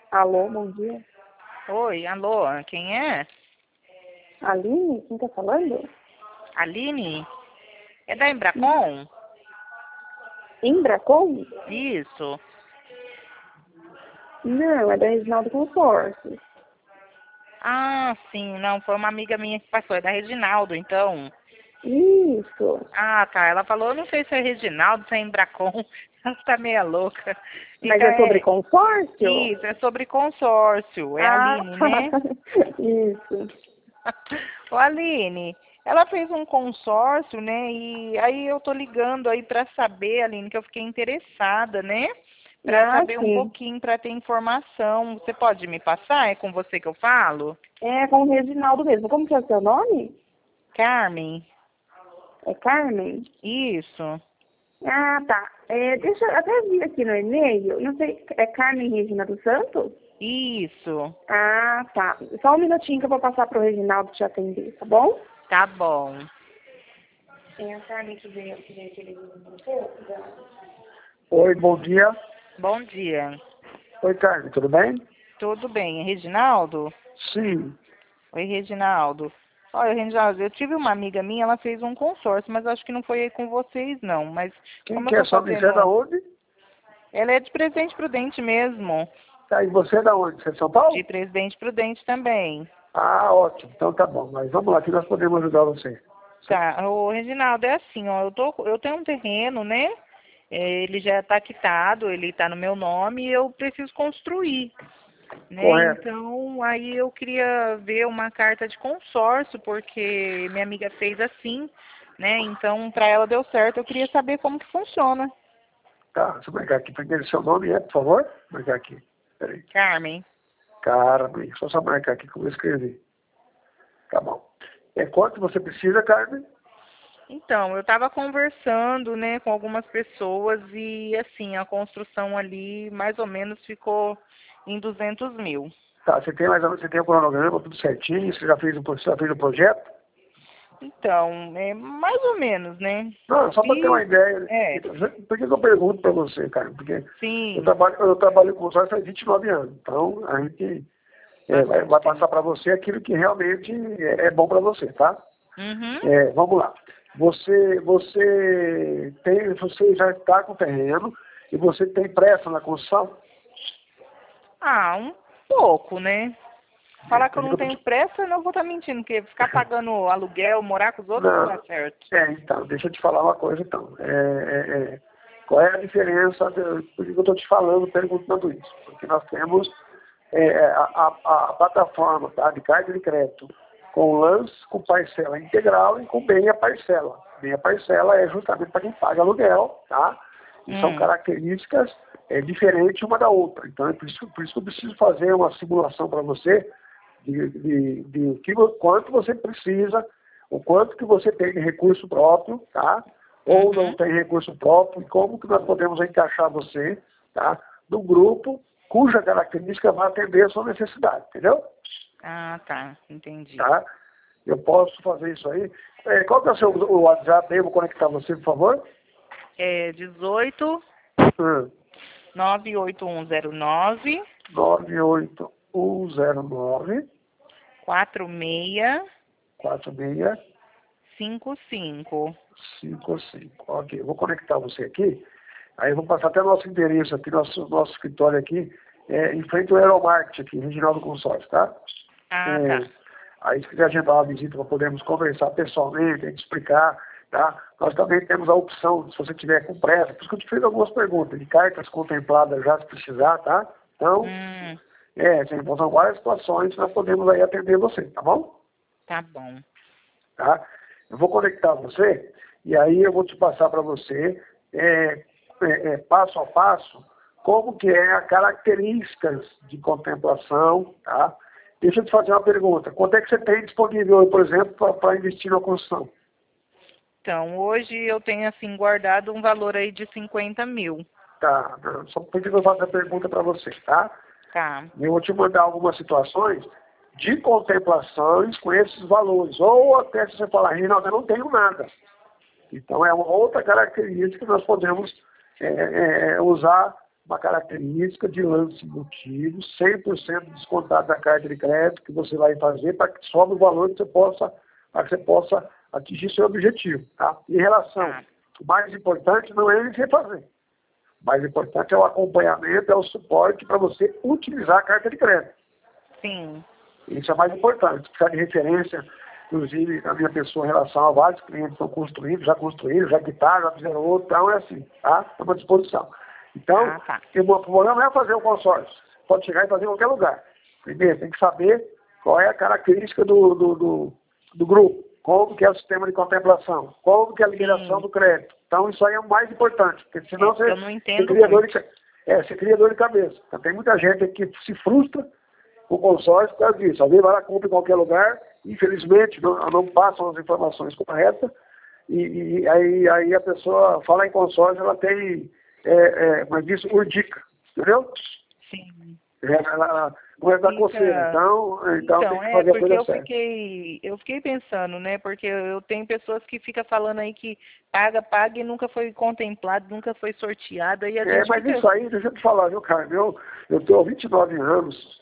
Alô, bom dia. Oi, alô, quem é? Aline, quem tá falando? Aline? É da Embracon? Embracon? Isso. Não, é da Reginaldo Consórcio. Ah, sim, não, foi uma amiga minha que passou, é da Reginaldo, então. Isso. Ah, tá, ela falou, eu não sei se é Reginaldo, se é Embracon, ela tá meia louca. Mas Então é sobre é, consórcio? isso, é sobre consórcio, é a Ah, Aline, né? isso. Ô, Aline, ela fez um consórcio, né? E aí eu tô ligando aí pra saber, Aline, que eu fiquei interessada, né? Pra Ah, saber um sim. pouquinho, pra ter informação. Você pode me passar? É com você que eu falo? É com o Reginaldo mesmo. Como que é o seu nome? Carmen? É Carmen? Isso. Ah, tá. Deixa eu até vir aqui no e-mail. Não sei, é Carmen Regina dos Santos? Isso. Ah, tá. Só um minutinho que eu vou passar pro Reginaldo te atender, tá bom? Tá bom. É a Carmen que veio aqui ele. Oi, bom dia. Bom dia. Oi, Carmen, tudo bem? Tudo bem? É Reginaldo? Sim. Oi, Reginaldo. Olha, Reginaldo, eu tive uma amiga minha, ela fez um consórcio, mas acho que não foi aí com vocês, não. Mas Quem como eu que é tô sua amiga? Você é da fazendo... onde? Ela é de Presidente Prudente mesmo. Tá, e você é da onde? Você é de São De Paulo? Presidente Prudente também. Ah, ótimo. Então tá bom. Mas vamos lá, que nós podemos ajudar você. Tá, o Reginaldo, é assim, ó, eu tenho um terreno, né? Ele já está quitado, ele está no meu nome e eu preciso construir, né? Correto. Então, aí eu queria ver uma carta de consórcio, porque minha amiga fez assim, né? Então, para ela deu certo, eu queria saber como que funciona. Tá, deixa eu marcar aqui. Primeiro, seu nome é, por favor? Marcar aqui. Peraí. Carmen. Carmen. Só marcar aqui como eu escrevi. Tá bom. Quanto você precisa, Carmen? Então, eu estava conversando, né, com algumas pessoas e, assim, a construção ali mais ou menos ficou em 200 mil. Tá, você tem mais ou menos, você tem o cronograma, tudo certinho? Você já fez o projeto? Então, é mais ou menos, né? Não, só para ter uma E, ideia. é, Por que eu pergunto para você, cara? Porque sim, eu trabalho com consórcio faz 29 anos. Então, a gente bastante vai passar tempo. para você aquilo que realmente é bom para você, tá? Uhum. Vamos lá. Você já está com o terreno e você tem pressa na construção? Ah, um pouco, né? Falar que eu Por que não eu tô tenho te... pressa, eu não vou estar mentindo, porque ficar pagando aluguel, morar com os outros não dá Não. certo. Então, deixa eu te falar uma coisa, então. Qual é a diferença? Por que eu estou te falando, perguntando isso? Porque nós temos a plataforma, tá, de carta de crédito com lance, com parcela integral e com meia parcela. Meia parcela é justamente para quem paga aluguel, tá? E são Hum, características diferentes uma da outra. Então, é por isso que eu preciso fazer uma simulação para você quanto você precisa, o quanto que você tem de recurso próprio, tá? Ou não uhum. tem recurso próprio, e como que nós podemos encaixar você, tá? No grupo cuja característica vai atender a sua necessidade, entendeu? Ah, tá, entendi. Tá? Eu posso fazer isso aí. Qual que é o WhatsApp aí? Eu vou conectar você, por favor. É 18 Hum, 98109 98109 4655. 4655. Ok, eu vou conectar você aqui. Aí eu vou passar até nosso endereço aqui, nosso escritório aqui, em frente ao Aeromarket aqui, Reginaldo Consórcio, tá? Ah, É, tá. aí se quiser agendar uma visita para podermos conversar pessoalmente, a gente explicar, tá? Nós também temos a opção, se você tiver com pressa, por isso que eu te fiz algumas perguntas, de cartas contempladas já se precisar, tá? Então, Hum, são várias situações que nós podemos aí atender você, tá bom? tá bom. Tá? Eu vou conectar você e aí eu vou te passar para você, passo a passo, como que é as características de contemplação, tá? Deixa eu te fazer uma pergunta. Quanto é que você tem disponível hoje, por exemplo, para investir na construção? Então, hoje eu tenho, assim, guardado um valor aí de 50 mil. Tá, só por que eu faço a pergunta para você, tá? Tá. Eu vou te mandar algumas situações de contemplações com esses valores. Ou até se você falar, Reinaldo, eu não tenho nada. Então, é uma outra característica que nós podemos usar uma característica de lance embutido, 100% descontado da carta de crédito que você vai fazer para que sobre o valor que você possa atingir seu objetivo. Tá? Em relação, o mais importante não é ele fazer. O mais importante é o acompanhamento, é o suporte para você utilizar a carta de crédito. Sim. Isso é mais importante. Ficar de referência, inclusive, a minha pessoa em relação a vários clientes que estão construindo, já quitaram, já fizeram outro, então é assim, tá? Estamos à disposição. Então, o problema não é fazer o consórcio. Pode chegar e fazer em qualquer lugar. Primeiro, tem que saber qual é a característica do grupo, como que é o sistema de contemplação, como que é a liberação do crédito. Então, isso aí é o mais importante, porque senão você cria dor de cabeça. Então, tem muita gente que se frustra com o consórcio por causa disso. Alguém vai lá, compra em qualquer lugar, infelizmente não passam as informações corretas, e aí a pessoa fala em consórcio, ela tem, mas isso urdica, entendeu? Sim. Ela começa a dar coceira, então tem que fazer a coisa certa. Eu fiquei pensando, né, porque eu tenho pessoas que ficam falando aí que paga e nunca foi contemplado, nunca foi sorteado. Aí mas isso aí, deixa eu te falar, viu, cara, eu tenho 29 anos,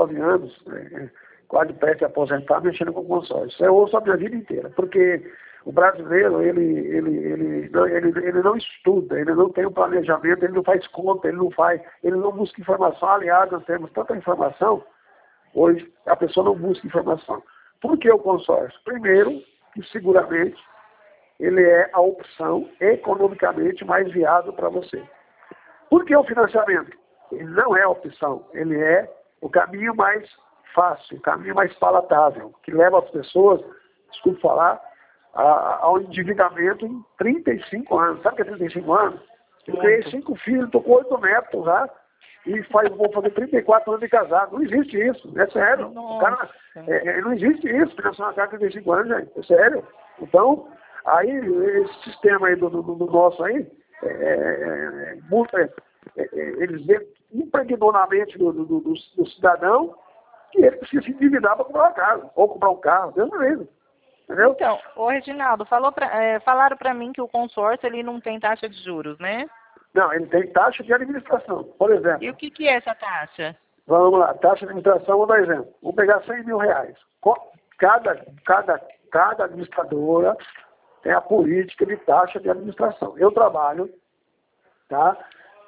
quase perto de aposentar, mexendo com consórcio. Isso eu ouço a minha vida inteira, porque o brasileiro, ele não estuda, ele não tem um planejamento, ele não faz conta, ele não busca informação. Aliás, nós temos tanta informação, hoje a pessoa não busca informação. Por que o consórcio? Primeiro, que seguramente ele é a opção economicamente mais viável para você. Por que o financiamento? Ele não é a opção, ele é o caminho mais fácil, o caminho mais palatável, que leva as pessoas, desculpe falar, ao endividamento em 35 anos. Sabe o que é 35 anos? Eu criei 5 filhos, estou com 8 netos já, e vou fazer 34 anos de casado. Não existe isso, é sério. O cara, não existe isso, financiar uma casa de 35 anos, gente, é sério. Então, aí, esse sistema aí do nosso aí, eles impregnou na mente do cidadão que ele precisa se endividar para comprar uma casa, ou comprar um carro, Deus mesmo. Entendeu? Então, ô Reginaldo, falaram para mim que o consórcio ele não tem taxa de juros, né? Não, ele tem taxa de administração, por exemplo. E o que é essa taxa? Vamos lá, taxa de administração, vou dar exemplo. Vou pegar R$100 mil. Cada administradora tem a política de taxa de administração. Eu trabalho, tá?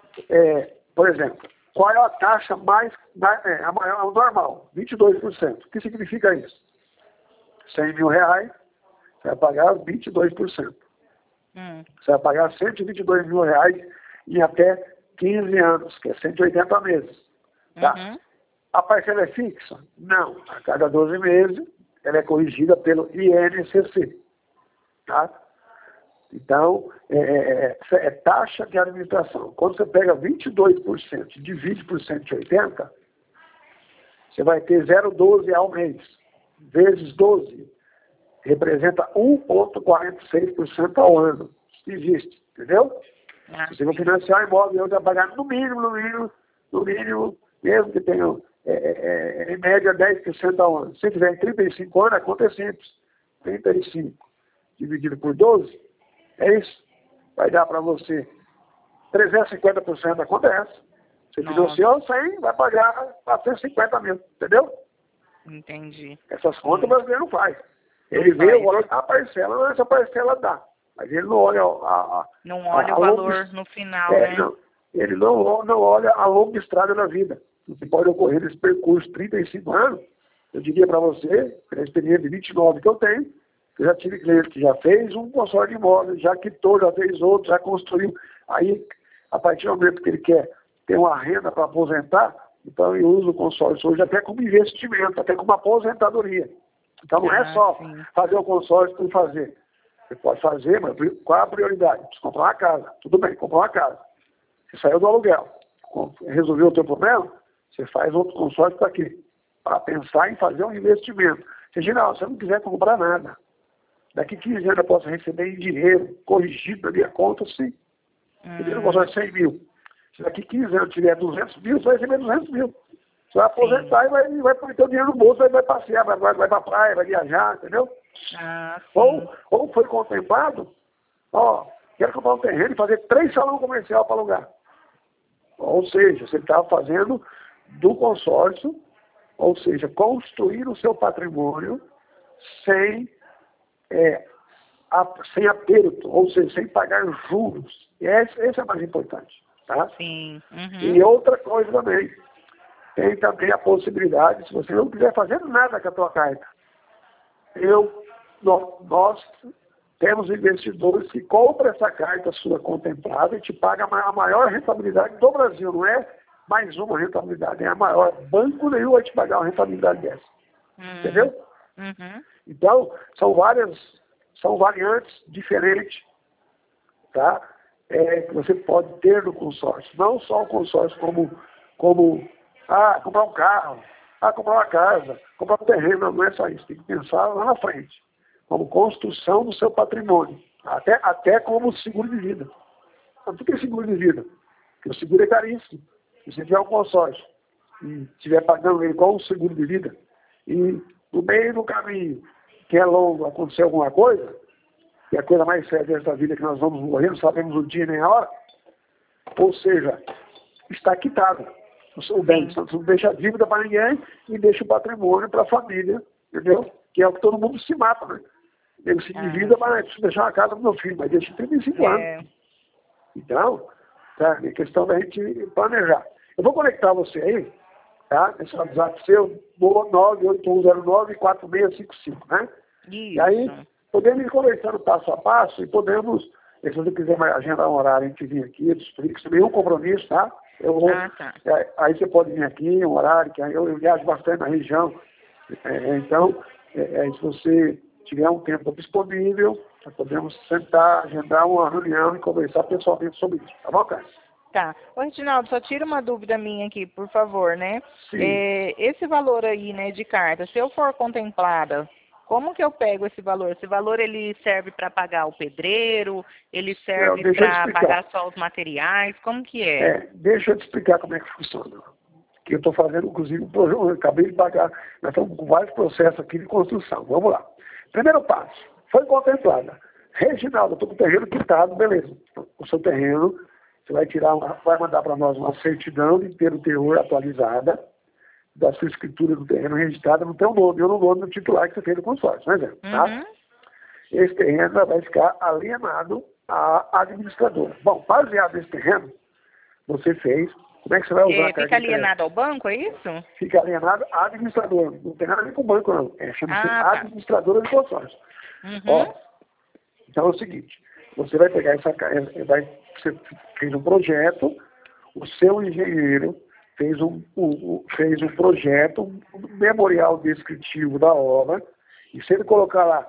Por exemplo, qual é a taxa a maior, normal? 22%. O que significa isso? R$100 mil, você vai pagar 22%. Você vai pagar R$122 mil em até 15 anos, que é 180 meses. Tá? A parcela é fixa? Não. A cada 12 meses, ela é corrigida pelo INCC. Tá? Então, é taxa de administração. Quando você pega 22% e divide por 180, você vai ter 0,12 ao mês. Vezes 12, representa 1,46% ao ano. Isso existe, entendeu? Se você for financiar imóvel, eu já pagar no mínimo, mesmo que tenha, em média, 10% ao ano. Se tiver em 35 anos, a conta é simples. 35 dividido por 12, é isso. Vai dar para você 350%, acontece. Você financiou 100, vai pagar 450 mil, entendeu? Entendi. Essas contas o brasileiro não faz. Ele vê o valor da parcela, essa parcela dá. Mas ele não olha não olha o valor no final, né? Não, ele não olha a longa estrada da vida. O que pode ocorrer nesse percurso 35 anos, eu diria para você, pela experiência de 29 que eu tenho, que eu já tive cliente que já fez um consórcio de imóveis, já quitou, já fez outro, já construiu. Aí, a partir do momento que ele quer ter uma renda para aposentar, então ele usa o consórcio hoje até como investimento, até como aposentadoria. Então não é só fazer o consórcio por fazer. Você pode fazer, mas qual é a prioridade? Precisa comprar uma casa. Tudo bem, comprar uma casa. Você saiu do aluguel. Resolveu o teu problema? Você faz outro consórcio para quê? Para pensar em fazer um investimento. Reginaldo, se eu não quiser comprar nada, daqui 15 anos eu posso receber em dinheiro, corrigido na minha conta, sim. Eu consórcio 100 mil. Se daqui 15 anos eu tiver 200 mil, você vai receber 200 mil. Você vai aposentar e vai pôr o teu dinheiro no bolso, vai passear, vai para a praia, vai viajar, entendeu? Ou foi contemplado, quero comprar um terreno e fazer 3 salões comerciais para alugar. Ou seja, você está fazendo do consórcio, ou seja, construir o seu patrimônio sem aperto, ou seja, sem pagar juros. Esse é mais importante. Tá? Sim. Uhum. E outra coisa também, tem também a possibilidade, se você não quiser fazer nada com a tua carta, nós temos investidores que compram essa carta sua contemplada e te pagam a maior rentabilidade do Brasil. Não é mais uma rentabilidade, é a maior. Banco nenhum vai te pagar uma rentabilidade dessa. Entendeu? Uhum. Então, são variantes diferentes, tá? Que você pode ter no consórcio. Não só o consórcio como comprar um carro, comprar uma casa, comprar um terreno. Não é só isso. Tem que pensar lá na frente. Como construção do seu patrimônio. Até como seguro de vida. Então, o que é seguro de vida? Porque o seguro é caríssimo. Se você tiver um consórcio e estiver pagando ele com um seguro de vida, e no meio do caminho, que é longo, acontecer alguma coisa, que é a coisa mais séria dessa vida, que nós vamos morrer, não sabemos o dia nem a hora, ou seja, está quitado o bem. Você não deixa a dívida para ninguém e deixa o patrimônio para a família, entendeu? Que é o que todo mundo se mata, né? Ele se endivida, mas deixar uma casa para o meu filho, mas deixa 35 anos. Então, tá, é questão da gente planejar. Eu vou conectar você aí, tá? Esse WhatsApp seu, 981094655, né? Isso. E aí, podemos ir conversando passo a passo e podemos, se você quiser agendar um horário, a gente vir aqui, eu te explico, sem nenhum compromisso, tá? Aí você pode vir aqui, um horário, que eu viajo bastante na região. Então, se você tiver um tempo disponível, nós podemos sentar, agendar uma reunião e conversar pessoalmente sobre isso. Tá bom, cara? Tá. Ô, Reginaldo, só tira uma dúvida minha aqui, por favor, né? Sim. Esse valor aí, né, de carta, se eu for contemplada, como que eu pego esse valor? Esse valor, ele serve para pagar o pedreiro? Ele serve para pagar só os materiais? Como que é? Deixa eu te explicar como é que funciona. Que eu estou fazendo, inclusive, eu acabei de pagar, nós estamos com vários processos aqui de construção. Vamos lá. Primeiro passo, foi contemplada. Reginaldo, eu estou com o terreno quitado, beleza. O seu terreno, você vai mandar para nós uma certidão de inteiro teor atualizada, da sua escritura do terreno registrada no teu nome, ou no nome do titular que você fez no consórcio, por exemplo. Tá? Esse terreno vai ficar alienado à administradora. Bom, baseado nesse terreno, você fez. Como é que você vai usar a carta? Fica alienado ao banco, é isso? Fica alienado à administradora. Não tem nada a ver com o banco, não. Chama-se administradora de consórcio. Então é o seguinte, você vai pegar você fez um projeto, o seu engenheiro fez um projeto, um memorial descritivo da obra, e se ele colocar lá,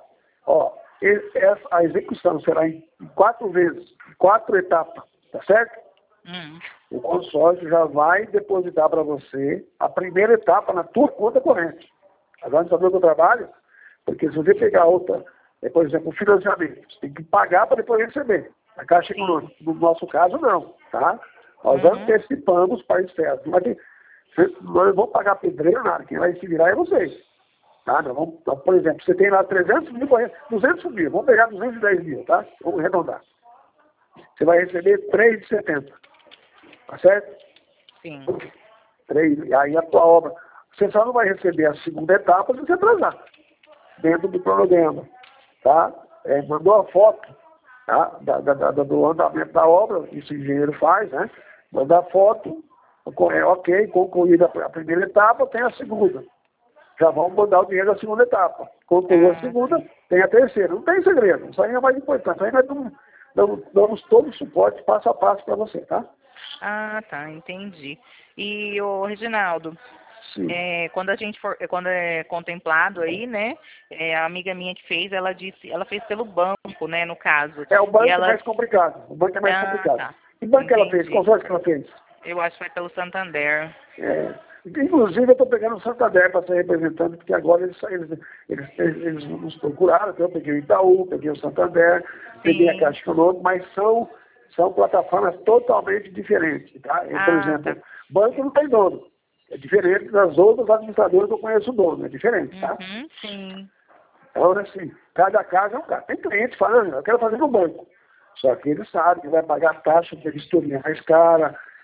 a execução será em 4 vezes, 4 etapas, tá certo? O consórcio já vai depositar para você a primeira etapa na tua conta corrente. Agora, sabe o que eu trabalho? Porque se você pegar outra, por exemplo, o financiamento, você tem que pagar para depois receber. A Caixa Econômica, no nosso caso, não, tá? Nós antecipamos para externos. Nós vamos pagar pedreiro, nada. Quem vai se virar é vocês. Tá? Nós vamos, por exemplo, você tem lá 300 mil, 200 mil, vamos pegar 210 mil, tá? Vamos arredondar. Você vai receber 3,70. Tá certo? Sim. 3, aí a tua obra. Você só não vai receber a segunda etapa se você atrasar. Dentro do cronograma. Tá? Mandou a foto, tá? Do andamento da obra, isso o engenheiro faz, né? Manda a foto, ok, concluída a primeira etapa, tem a segunda. Já vamos mandar o dinheiro da segunda etapa. Concluiu a segunda, tem a terceira. Não tem segredo, isso aí é mais importante. Aí nós damos todo o suporte passo a passo para você, tá? Tá, entendi. E, Reginaldo, quando é contemplado aí, né, a amiga minha que fez, ela fez pelo banco, né, no caso. O banco é mais complicado. O banco é mais complicado. Tá. Que banco que ela fez? Qual foi que ela fez? Eu acho que foi pelo Santander. Inclusive, eu estou pegando o Santander para ser representante, porque agora eles nos procuraram. Então eu peguei o Itaú, peguei o Santander, peguei a Caixa Econômica, mas são plataformas totalmente diferentes. Tá? Por exemplo, banco não tem dono. É diferente das outras administradoras que eu conheço o dono. É diferente, tá? Sim. Então, assim, cada caso é um caso. Tem cliente falando, eu quero fazer no banco. Só que ele sabe que vai pagar a taxa de vistoria mais cara,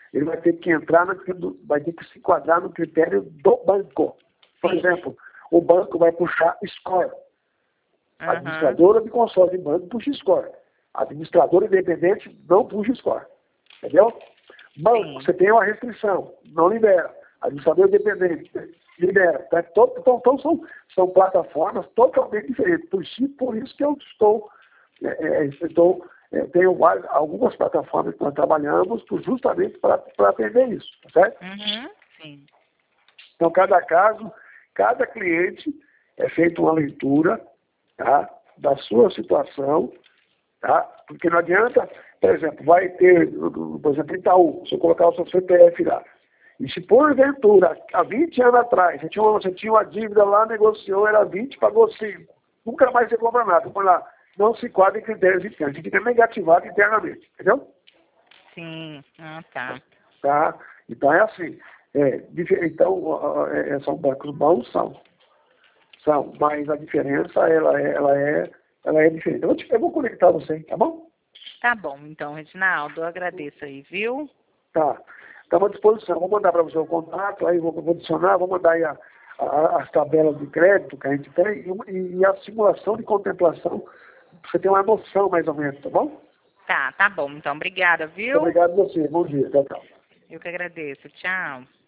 ele vai ter que entrar, vai ter que se enquadrar no critério do banco. Por exemplo, o banco vai puxar score. A administradora de consórcio de banco puxa score. A administradora independente não puxa score. Entendeu? Banco, você tem uma restrição, não libera. Administrador independente, libera. Tá? Então são plataformas totalmente diferentes. Por isso que eu tenho algumas plataformas que nós trabalhamos justamente para atender isso, tá certo? Sim. Então, cada caso, cada cliente é feita uma leitura, tá, da sua situação, tá? Porque não adianta, por exemplo, vai ter, por exemplo, Itaú, se eu colocar o seu CPF lá, e se porventura, há 20 anos atrás, você tinha uma dívida lá, negociou, era 20, pagou 5, nunca mais você compra nada, por lá, não se enquadra em critérios internos, tem que ter negativado internamente, entendeu? Sim, tá. Tá? Então é assim, são bancos bons, são, mas a diferença, ela é diferente. Eu vou conectar você, tá bom? Tá bom, então, Reginaldo, eu agradeço aí, viu? Tá. Estamos à disposição. Vou mandar para você o contato, aí vou adicionar, vou mandar aí as tabelas de crédito que a gente tem e a simulação de contemplação, para você ter uma noção mais ou menos, tá bom? Tá bom. Então, obrigada, viu? Muito obrigado a você. Bom dia. Tchau, tchau. Eu que agradeço. Tchau.